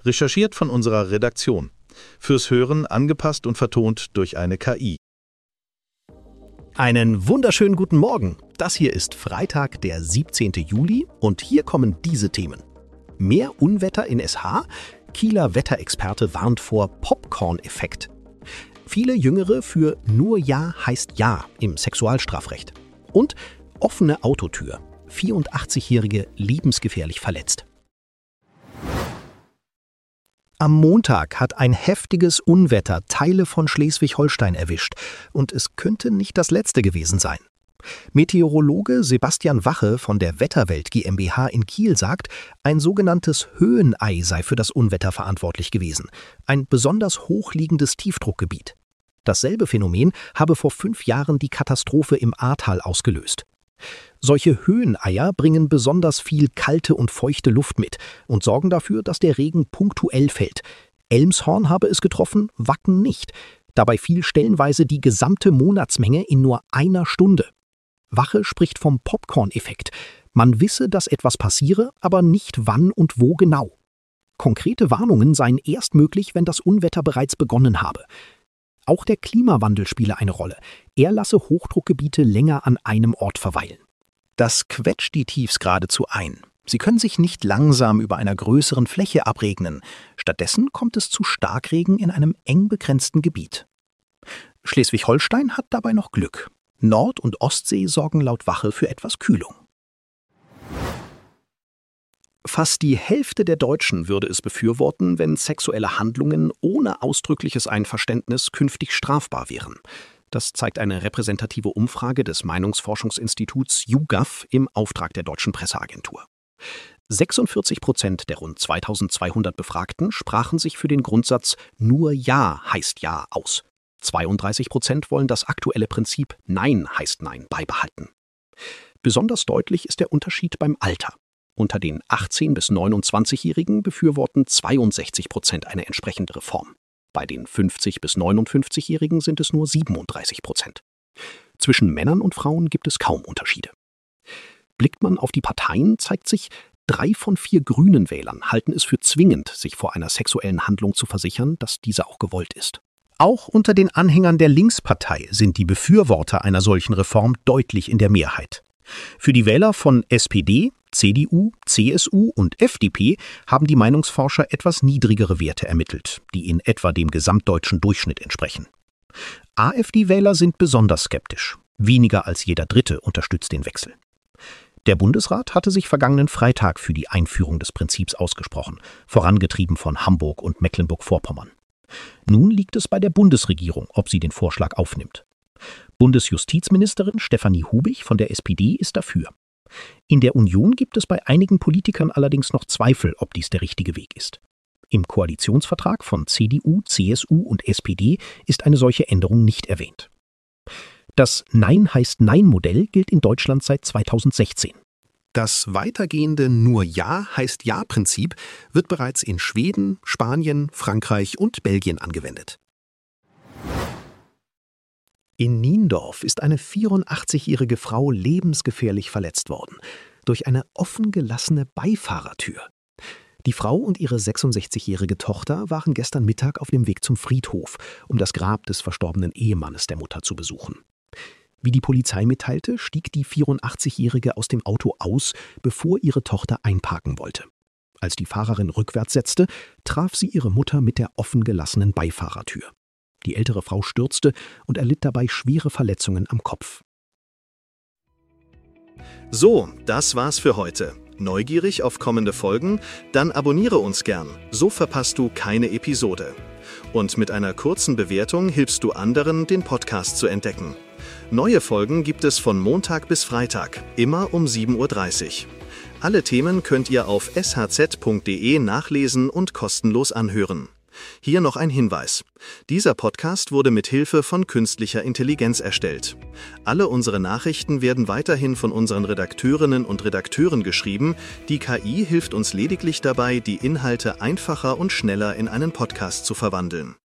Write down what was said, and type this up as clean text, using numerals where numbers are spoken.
Recherchiert von unserer Redaktion. Fürs Hören angepasst und vertont durch eine KI. Einen wunderschönen guten Morgen. Das hier ist Freitag, der 17. Juli und hier kommen diese Themen. Mehr Unwetter in SH? Kieler Wetterexperte warnt vor Popcorn-Effekt. Viele Jüngere für nur Ja heißt Ja im Sexualstrafrecht. Und offene Autotür. 84-Jährige lebensgefährlich verletzt. Am Montag hat ein heftiges Unwetter Teile von Schleswig-Holstein erwischt und es könnte nicht das letzte gewesen sein. Meteorologe Sebastian Wache von der Wetterwelt GmbH in Kiel sagt, ein sogenanntes Höhenei sei für das Unwetter verantwortlich gewesen, ein besonders hochliegendes Tiefdruckgebiet. Dasselbe Phänomen habe vor 5 Jahren die Katastrophe im Ahrtal ausgelöst. Solche Höheneier bringen besonders viel kalte und feuchte Luft mit und sorgen dafür, dass der Regen punktuell fällt. Elmshorn habe es getroffen, Wacken nicht. Dabei fiel stellenweise die gesamte Monatsmenge in nur einer Stunde. Wache spricht vom Popcorn-Effekt. Man wisse, dass etwas passiere, aber nicht wann und wo genau. Konkrete Warnungen seien erst möglich, wenn das Unwetter bereits begonnen habe. Auch der Klimawandel spiele eine Rolle. Er lasse Hochdruckgebiete länger an einem Ort verweilen. Das quetscht die Tiefs geradezu ein. Sie können sich nicht langsam über einer größeren Fläche abregnen. Stattdessen kommt es zu Starkregen in einem eng begrenzten Gebiet. Schleswig-Holstein hat dabei noch Glück. Nord- und Ostsee sorgen laut Wache für etwas Kühlung. Fast die Hälfte der Deutschen würde es befürworten, wenn sexuelle Handlungen ohne ausdrückliches Einverständnis künftig strafbar wären. Das zeigt eine repräsentative Umfrage des Meinungsforschungsinstituts YouGov im Auftrag der Deutschen Presseagentur. 46% der rund 2200 Befragten sprachen sich für den Grundsatz »Nur Ja heißt Ja« aus. 32% wollen das aktuelle Prinzip »Nein heißt Nein« beibehalten. Besonders deutlich ist der Unterschied beim Alter. Unter den 18- bis 29-Jährigen befürworten 62% eine entsprechende Reform. Bei den 50- bis 59-Jährigen sind es nur 37%. Zwischen Männern und Frauen gibt es kaum Unterschiede. Blickt man auf die Parteien, zeigt sich, 3 von 4 grünen Wählern halten es für zwingend, sich vor einer sexuellen Handlung zu versichern, dass diese auch gewollt ist. Auch unter den Anhängern der Linkspartei sind die Befürworter einer solchen Reform deutlich in der Mehrheit. Für die Wähler von SPD, CDU, CSU und FDP haben die Meinungsforscher etwas niedrigere Werte ermittelt, die in etwa dem gesamtdeutschen Durchschnitt entsprechen. AfD-Wähler sind besonders skeptisch. Weniger als jeder Dritte unterstützt den Wechsel. Der Bundesrat hatte sich vergangenen Freitag für die Einführung des Prinzips ausgesprochen, vorangetrieben von Hamburg und Mecklenburg-Vorpommern. Nun liegt es bei der Bundesregierung, ob sie den Vorschlag aufnimmt. Bundesjustizministerin Stefanie Hubich von der SPD ist dafür. In der Union gibt es bei einigen Politikern allerdings noch Zweifel, ob dies der richtige Weg ist. Im Koalitionsvertrag von CDU, CSU und SPD ist eine solche Änderung nicht erwähnt. Das Nein heißt Nein-Modell gilt in Deutschland seit 2016. Das weitergehende Nur Ja heißt Ja-Prinzip wird bereits in Schweden, Spanien, Frankreich und Belgien angewendet. In Niendorf ist eine 84-jährige Frau lebensgefährlich verletzt worden durch eine offen gelassene Beifahrertür. Die Frau und ihre 66-jährige Tochter waren gestern Mittag auf dem Weg zum Friedhof, um das Grab des verstorbenen Ehemannes der Mutter zu besuchen. Wie die Polizei mitteilte, stieg die 84-jährige aus dem Auto aus, bevor ihre Tochter einparken wollte. Als die Fahrerin rückwärts setzte, traf sie ihre Mutter mit der offen gelassenen Beifahrertür. Die ältere Frau stürzte und erlitt dabei schwere Verletzungen am Kopf. So, das war's für heute. Neugierig auf kommende Folgen? Dann abonniere uns gern, so verpasst du keine Episode. Und mit einer kurzen Bewertung hilfst du anderen, den Podcast zu entdecken. Neue Folgen gibt es von Montag bis Freitag, immer um 7:30 Uhr. Alle Themen könnt ihr auf shz.de nachlesen und kostenlos anhören. Hier noch ein Hinweis. Dieser Podcast wurde mit Hilfe von künstlicher Intelligenz erstellt. Alle unsere Nachrichten werden weiterhin von unseren Redakteurinnen und Redakteuren geschrieben. Die KI hilft uns lediglich dabei, die Inhalte einfacher und schneller in einen Podcast zu verwandeln.